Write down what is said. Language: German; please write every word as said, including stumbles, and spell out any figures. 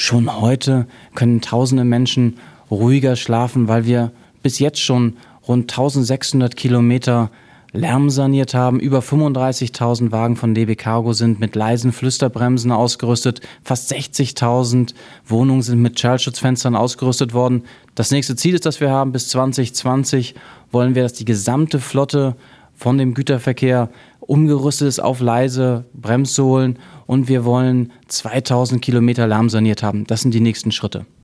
Schon heute können tausende Menschen ruhiger schlafen, weil wir bis jetzt schon rund eintausendsechshundert Kilometer Lärm saniert haben. Über fünfunddreißigtausend Wagen von D B Cargo sind mit leisen Flüsterbremsen ausgerüstet. Fast sechzigtausend Wohnungen sind mit Schallschutzfenstern ausgerüstet worden. Das nächste Ziel ist, das wir haben, bis zwanzig zwanzig wollen wir, dass die gesamte Flotte von dem Güterverkehr umgerüstet ist auf leise Bremssohlen und wir wollen zweitausend Kilometer Lärm saniert haben. Das sind die nächsten Schritte.